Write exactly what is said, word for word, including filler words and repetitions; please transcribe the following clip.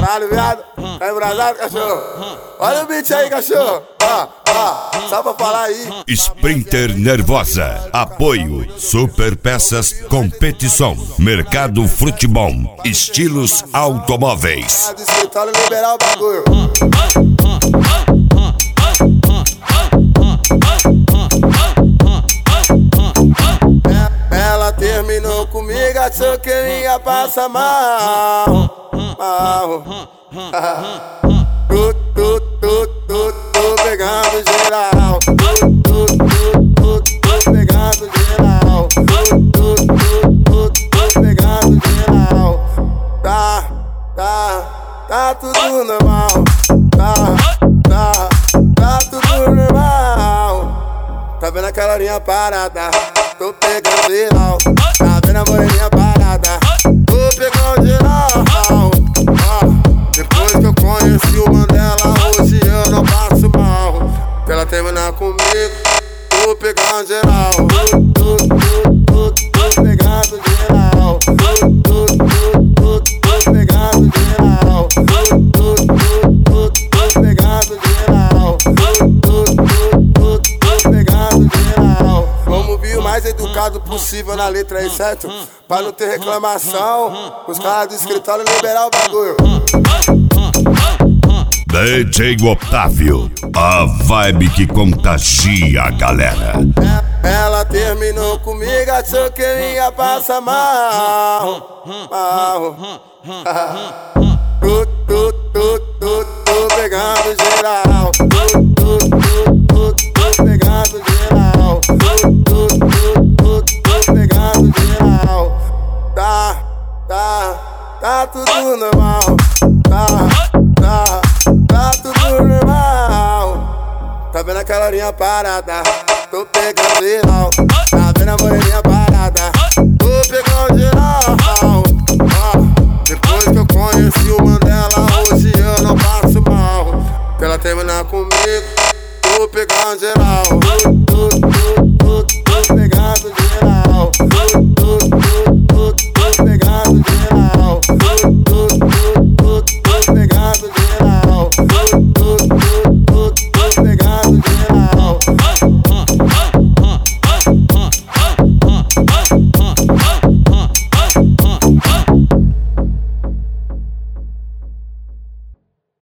Caralho, viado, tá embrasado, cachorro? Olha o beat aí, cachorro. Ó, ó, só pra falar aí. Sprinter Nervosa. Apoio Super Peças Competição. Mercado Futebol. Estilos automóveis. Do escritório liberar o bagulho. Ela terminou comigo, achou que eu ia passar mal, mal. Tu, tu, tu, tu, tu pegando geral. Tu, tu, tu, tu, tu pegando geral. Tu, tu, tu, tu, tu pegando geral. Tá, tá, tá tudo normal. Tá, tá, tá tudo normal. Tá vendo aquela linha parada? Tô pegando geral. Tá vendo a moreninha parada? Tô pegando geral. Ó, depois que eu conheci o Mandela, hoje eu não passo mal. Se ela terminar comigo, tô pegando geral. Tô, tô, tô, tô pegando geral. Tô, tô, tô, tô pegando geral. Tô, tô, tô, tô pegando geral. Tô, tô, tô pegando geral. Vamos vir o mais educado possível na letra aí, certo? Pra não ter reclamação, os caras do escritório liberar o bagulho. D J Otávio, a vibe que contagia a galera. Ela terminou comigo, achou que eu ia passar mal, mal. Tu, tu, tu, tu, tu pegando geral. Tu, tu, tu, tu, tu pegando geral. Tu, tu, tu, tu, tu pegando geral. Tá, tá, tá tudo normal. Tá, tá, tá tudo normal. Tá vendo aquela linha parada? Tô pegando geral. Tá vendo a moreninha parada?